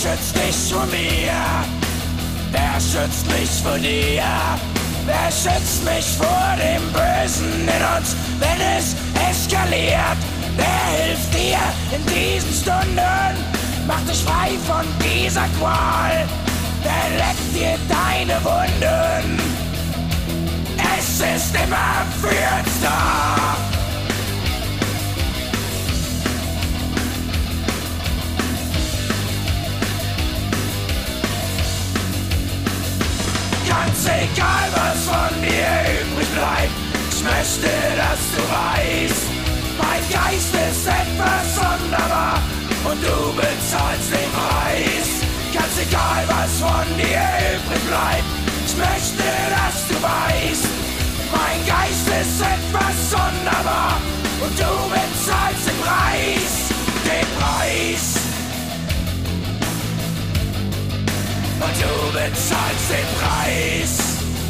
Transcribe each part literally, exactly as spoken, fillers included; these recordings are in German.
schützt dich vor mir? Wer schützt mich vor dir? Wer schützt mich vor dem Bösen in uns, wenn es eskaliert? Wer hilft dir in diesen Stunden? Mach dich frei von dieser Qual. Wer leckt dir deine Wunden? Es ist immer für uns da. Ganz egal, was von mir übrig bleibt, ich möchte, dass du weißt, mein Geist ist etwas sonderbar und du bezahlst den Preis. Ganz egal, was von dir übrig bleibt, ich möchte, dass du weißt, mein Geist ist etwas sonderbar und du bezahlst den Preis, den Preis. Und du bezahlst den Preis.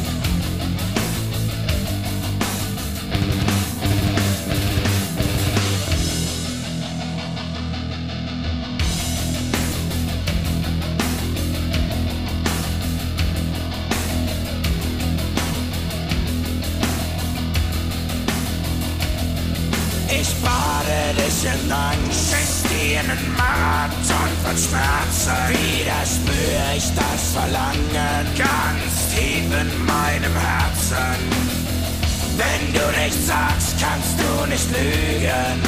Ich bade dich in Angst, schenk dir einen Marathon von Schmerzen. Wieder spür ich das Verlangen ganz tief in meinem Herzen. Wenn du nichts sagst, kannst du nicht lügen.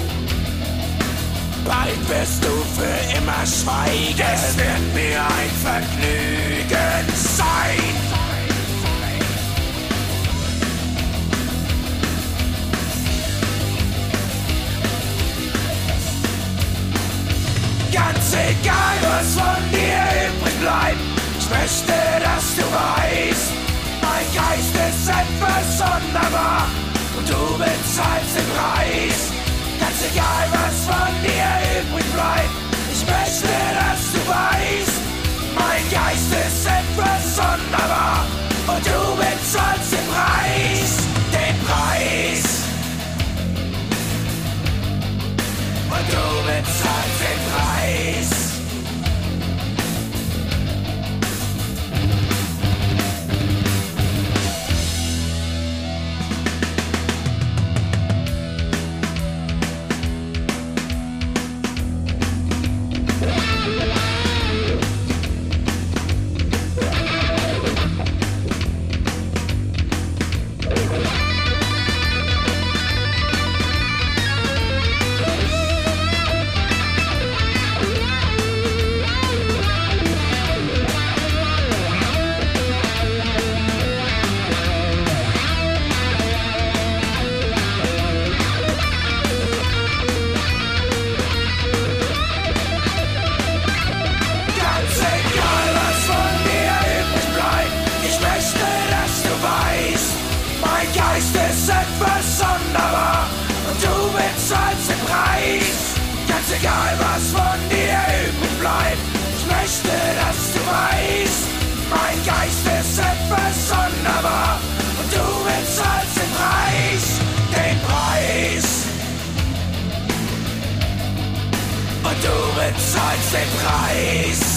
Bald wirst du für immer schweigen. Es wird mir ein Vergnügen sein. Ganz egal, was von dir übrig bleibt, ich möchte, dass du weißt, mein Geist ist etwas sonderbar und du bezahlst den Preis. Ganz egal, was von dir übrig bleibt, ich möchte, dass du weißt, mein Geist ist etwas sonderbar und du bezahlst den Preis, den Preis. Und du bezahlst den Preis. Egal, was von dir übrig bleibt, ich möchte, dass du weißt, mein Geist ist etwas sonderbar und du bezahlst den Preis, den Preis. Und du bezahlst den Preis.